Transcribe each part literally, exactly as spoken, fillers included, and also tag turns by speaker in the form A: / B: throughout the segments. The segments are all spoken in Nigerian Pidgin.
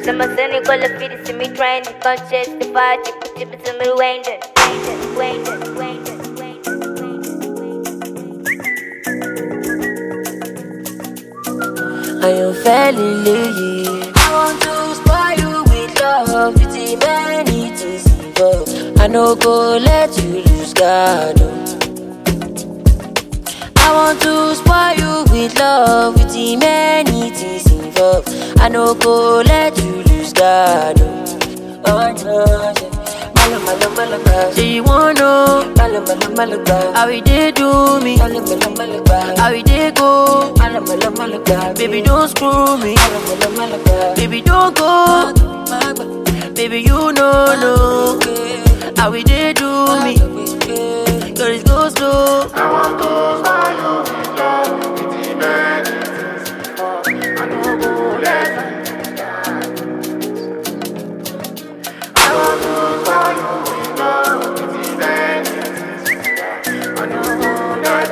A: Some of the Nicola feed to me trying to conscious the fire chip chip to me waiting, waiting, waiting, waiting, waiting, waiting.
B: I am feeling late. I want to spoil you with love, with the many things involved. I no go let you lose God. Oh. I want to spoil you with love, with the many things involved. I no go let you lose God. Oh, oh no, yeah. Malo, malo, malo, malo. Say you wanna know malo, malo, malo, malo. How we dey do me? Malo, malo, malo, malo. How we dey go? Malo, malo, malo, malo. Baby, don't screw me. Malo, malo, malo, malo. Baby, don't go. Baby, you know, no. How we dey do me? Girl, it goes slow.
C: I want to buy you with love, with the many things before. I know go let you down. I want to buy you with love, with the many things before. I know go let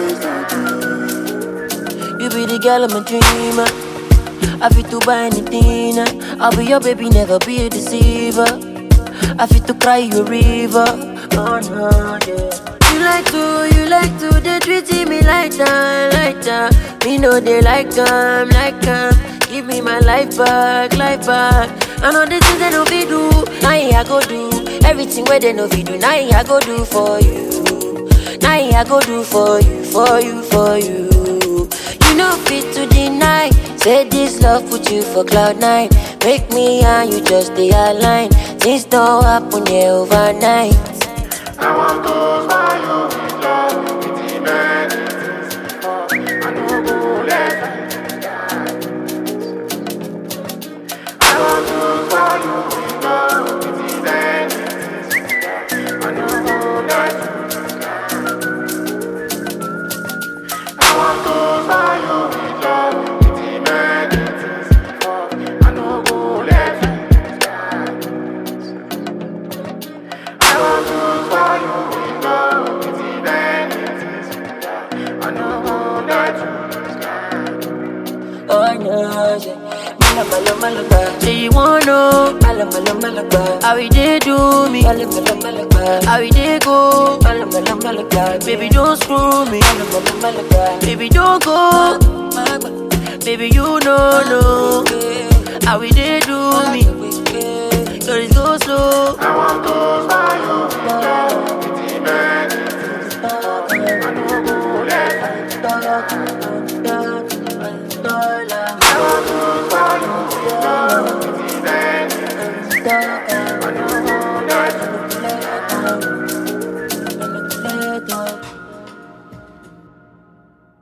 C: you.
B: You be the girl I'm a dreamer. I fit to buy anything. I'll be your baby, never be a deceiver. I fit to cry you a river. Oh no, yeah. You like to, you like to, they treating me like that, like that. Me know they like them, like them. Give me my life back, life back. I know the things they know we do. Now I go do everything where they know we do. Now I go do for you. Now I go do for you, for you, for you. You know fit to deny. Say this love put you for cloud nine. Make me and you just stay aligned. Things don't happen here overnight.
C: I want to buy you with love, with the many things before. I know go let you down. I want to buy you with love, with the many things before. I know go let you down. I want to buy you with love, with the many things before. I know go let you down. I want to buy you with love, with the many things before. I know go let you down.
B: Oh no, yeah. Malo, malo, malo, malo. Say you wanna know malo, malo, malo, malo. How we dey do me? Malo, malo, malo, malo. How we dey go? Malo, malo, malo, malo. Baby, don't screw me. Malo, malo, malo, malo. Baby, don't go. Baby, you know, no. How we dey do me? Girl, it goes slow.
C: I want to buy you with love, with the many things before. I know go let you down. I want to buy you with love, with the many things before. I know